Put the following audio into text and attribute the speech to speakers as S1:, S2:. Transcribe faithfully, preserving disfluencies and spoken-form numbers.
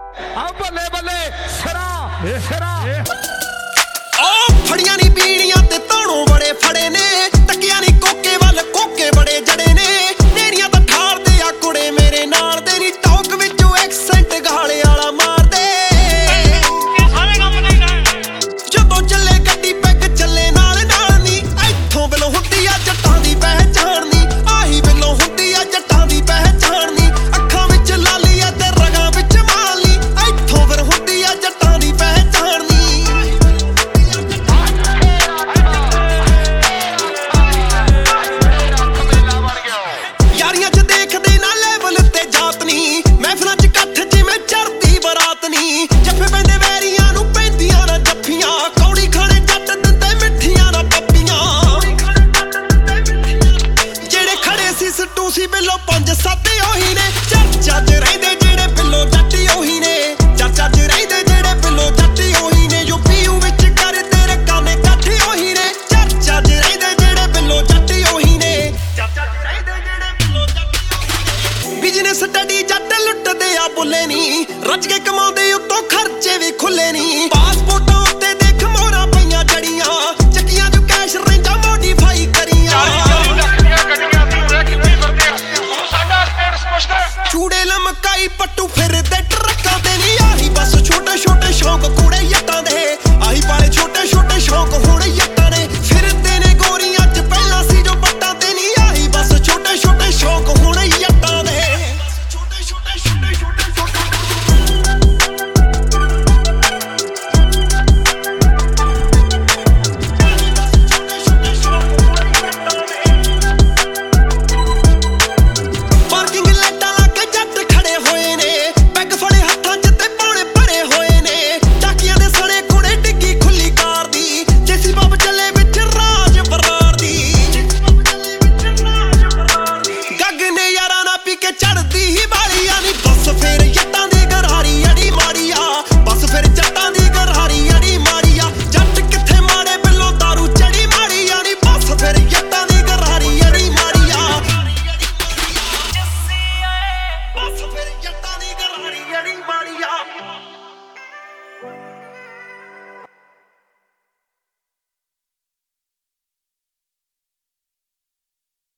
S1: ਆ ਬੱਲੇ ਬੱਲੇ ਸਿਰਾ ਸਿਰਾ
S2: ਓ ਫੜੀਆਂ ਨੀ ਪੀਣੀਆਂ ਤੇ ਤਾਣੋਂ ਬੜੇ ਫੜੇ ਨੇ ਟੱਕਿਆਂ ਨੀ ਕੋਕੇ ਵੱਲ ਕੋਕੇ ਬੜੇ ਜੜੇ ਨੇ ਨੇਰੀਆਂ ਤਾਂ ਠਾਰਦੇ ਆ ਕੁੜੇ ਮੇਰੇ ਨਾਲ ਦੇ ਨੀ ਟੌਕ ਵਿੱਚੋਂ ਐਕਸੈਂਟ ਗਾਲੇ ਵਾਲਾ ਮਾਰਦੇ ਸਾਰੇ ਕੰਮ ਨਹੀਂ ਜਦੋਂ ਚੱਲੇ ਗੱਡੀ ਪੈਗ ਚੱਲੇ ਨਾਲ ਨਾਲ ਨੀ ਇੱਥੋਂ ਬਿਲੋਂ ਹੁੰਦੀ ਆ ਜੱਟਾਂ ਦੀ ਪਹਿਚਾਣ ਨੀ ਆਹੀ ਬਿਲੋਂ ਹੁੰਦੀ ਆ ਜੱਟਾਂ ਦੀ ਪਹਿਚਾਣ ਨੀ ਅੱਖਾਂ ਵਿੱਚ ਲਾਲੀ ਆ ਤੇ ਰਗਾਂ ਵਿੱਚ ਮਾਲੀ ਇੱਥੋਂ ਫਿਰ ਹੁੰਦੀ ਆ ਜੱਟਾਂ ਦੀ ਪਹਿਚਾਣ ਨੀ ਯਾਰੀਆਂ 'ਚ ਦੇਖਦੇ ਨਾ ਲੈਵਲ ਤੇ ਜਾਤ ਨੀ ਮਹਿਫਲਾਂ 'ਚ ਇਕੱਠ ਜਿਵੇਂ ਚੜ੍ਹਦੀ ਬਰਾਤ ਨੀ ਜੱਫੇ ਪੈਂਦੇ ਵੈਰੀਆਂ ਨੂੰ ਪੈਂਦੀਆਂ ਨਾ ਜੱਫੀਆਂ ਕੌੜੀ ਖਾਣੇ ਜੱਟ ਦਿੰਦੇ ਮਿੱਠੀਆਂ ਨਾ ਪੱਪੀਆਂ ਜਿਹੜੇ ਖੜੇ ਸੀ ਸੱਟੂ ਸੀ ਬਿੱਲੋ ਪੰਜ ਸੱਤ ਉਹੀ ਨੇ ਚਰਚਾ 'ਚ ਰਹਿੰਦੇ ਜਿਹੜੇ ਬਿੱਲੋ ਜੱਟੀ ਉਹੀ ਨੇ ਚਰਚਾ 'ਚ ਰਹਿੰਦੇ ਜਿਹੜੇ ਬਿੱਲੋ ਜੱਟੀ ਉਹੀ ਨੇ ਯੂਪੀਯੂ ਵਿੱਚ ਕਰਦੇ ਰਕਾਨੇ ਕੱਠ ਉਹੀ ਨੇ ਚਰਚਾ 'ਚ ਰਹਿੰਦੇ ਜਿਹੜੇ ਬਿੱਲੋ ਜੱਟੀ ਉਹੀ ਨੇ ਚਰਚਾ 'ਚ ਰਹਿੰਦੇ ਜਿਹੜੇ ਬਿੱਲੋ ਜੱਟੀ ਉਹੀ ਨੇ ਬਿਜ਼ਨਸ ਸਟੱਡੀ ਜੱਟ ਲੁੱਟਦੇ ਆ ਬੁੱਲੇ ਨੀ ਰੱਜ ਕੇ ਕਮਾਉਂਦੇ